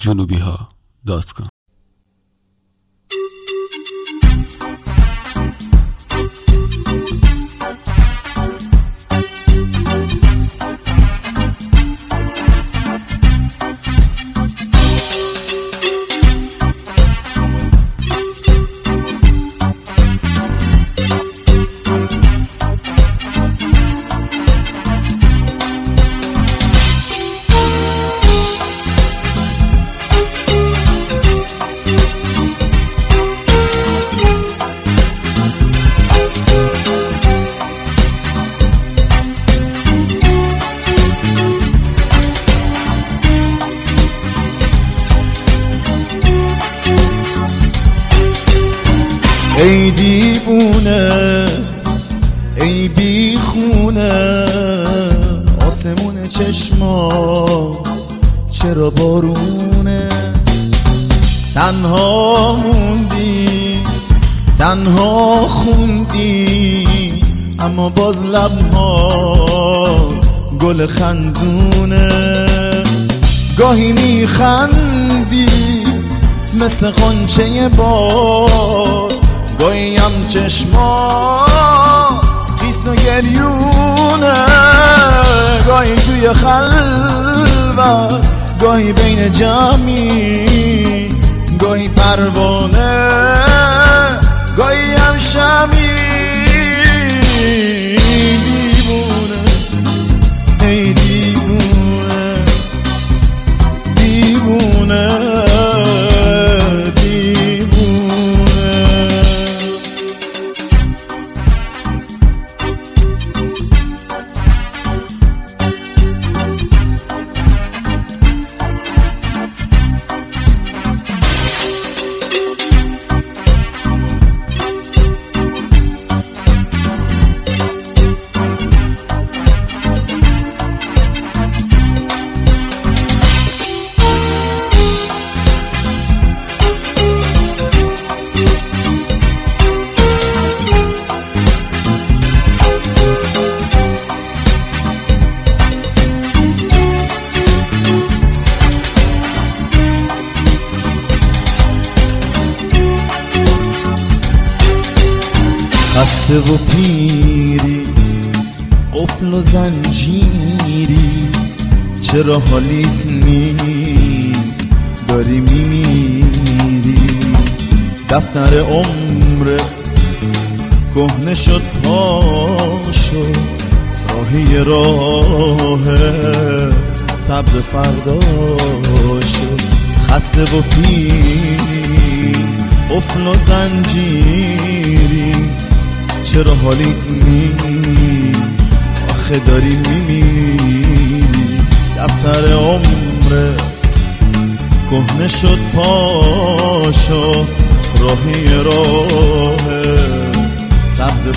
junubiha.com. ای دیوونه ای بیخونه آسمون چشما چرا بارونه تنها موندی تنها خوندی اما باز لبها گل خندونه گاهی میخندی مثل غنچه باد گاهی هم چشما خیس و گریونه گاهی توی خلوت گاهی بین جمعی گاهی پروانه گاهی هم شمی دیوونه ای دیوونه دیوونه خسته و پیری قفل و زنجیری چرا حالیت نیست داری میمیری دفتر عمرت کهنه شد پاشو راهی راه سبز فردا شد خسته و پیری قفل و زنجیری چرا حالیت نیست آخه داری میمیری دفتر عمرت کهنه شد پاشو راهی راه سبز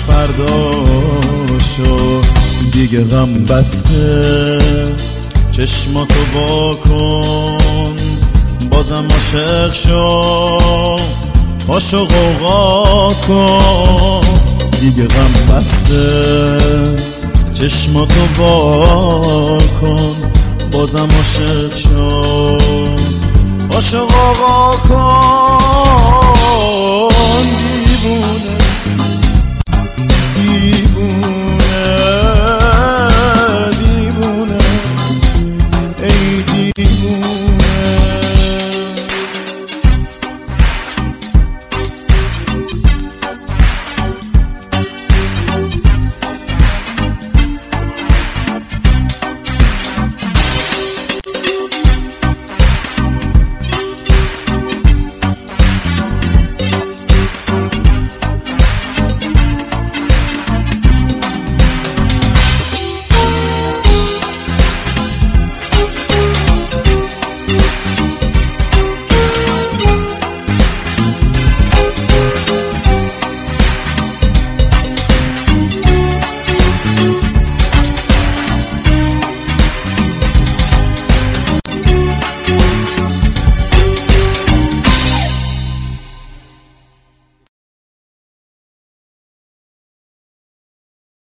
فرداشو دیگه غم بسته چشماتو وا کن بازم عاشق شو پاشو غوغا کن دیگه غم بسته چشماتو وا کن بازم عاشق شو پاشو غوغا کن